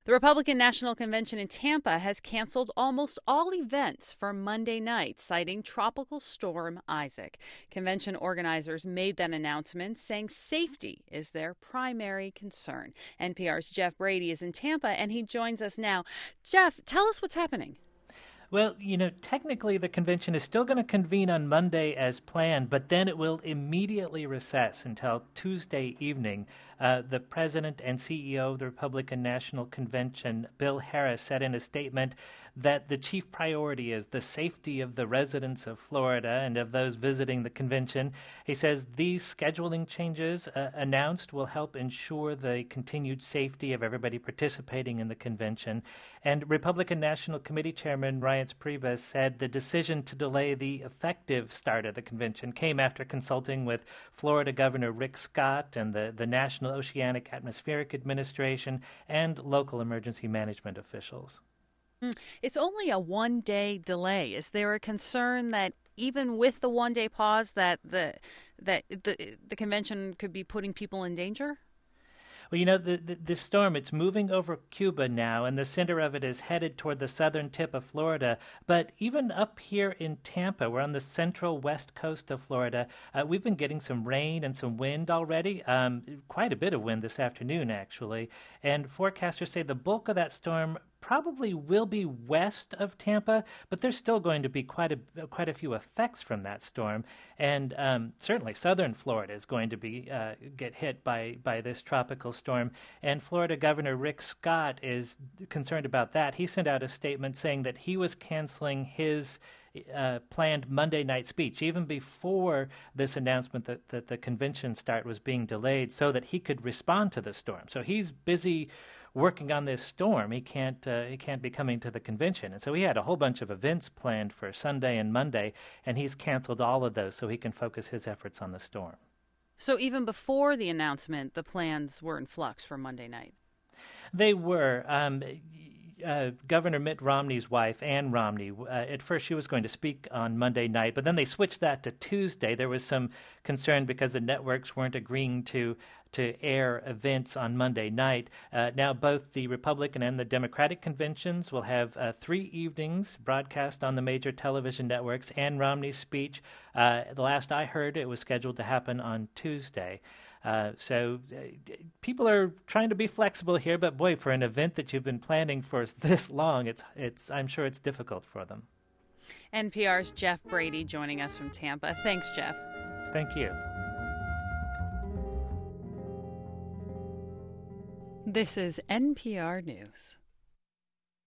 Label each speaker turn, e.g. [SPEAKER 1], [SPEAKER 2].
[SPEAKER 1] The Republican National Convention in Tampa has canceled almost all events for Monday night, citing Tropical Storm Isaac. Convention organizers made that announcement, saying safety is their primary concern. NPR's Jeff Brady is in Tampa, and he joins us now. Jeff, tell us what's happening.
[SPEAKER 2] Well, technically the convention is still going to convene on Monday as planned, but then it will immediately recess until Tuesday evening. The president and CEO of the Republican National Convention, Bill Harris, said in a statement that the chief priority is the safety of the residents of Florida and of those visiting the convention. He says these scheduling changes announced will help ensure the continued safety of everybody participating in the convention. And Republican National Committee Chairman Ryan Priebus said the decision to delay the effective start of the convention came after consulting with Florida Governor Rick Scott and the National Oceanic Atmospheric Administration and local emergency management officials.
[SPEAKER 1] It's only a one-day delay. Is there a concern that even with the one-day pause that the convention could be putting people in danger?
[SPEAKER 2] Well, the storm, it's moving over Cuba now, and the center of it is headed toward the southern tip of Florida. But even up here in Tampa, we're on the central west coast of Florida, we've been getting some rain and some wind already, quite a bit of wind this afternoon, actually. And forecasters say the bulk of that storm probably will be west of Tampa, but there's still going to be quite a few effects from that storm, and certainly southern Florida is going to be get hit by this tropical storm. And Florida Governor Rick Scott is concerned about that. He sent out a statement saying that he was canceling his planned Monday night speech even before this announcement that the convention start was being delayed, so that he could respond to the storm. So he's busy working on this storm. He can't be coming to the convention, and so he had a whole bunch of events planned for Sunday and Monday, and he's canceled all of those so he can focus his efforts on the storm.
[SPEAKER 1] So even before the announcement, the plans were in flux for Monday night.
[SPEAKER 2] They were. Governor Mitt Romney's wife, Ann Romney, at first she was going to speak on Monday night, but then they switched that to Tuesday. There was some concern because the networks weren't agreeing to air events on Monday night. Now both the Republican and the Democratic conventions will have 3 evenings broadcast on the major television networks. Ann Romney's speech, the last I heard, it was scheduled to happen on Tuesday. So people are trying to be flexible here, but boy, for an event that you've been planning for this long, I'm sure it's difficult for them.
[SPEAKER 1] NPR's Jeff Brady joining us from Tampa. Thanks, Jeff.
[SPEAKER 2] Thank you.
[SPEAKER 1] This is NPR News.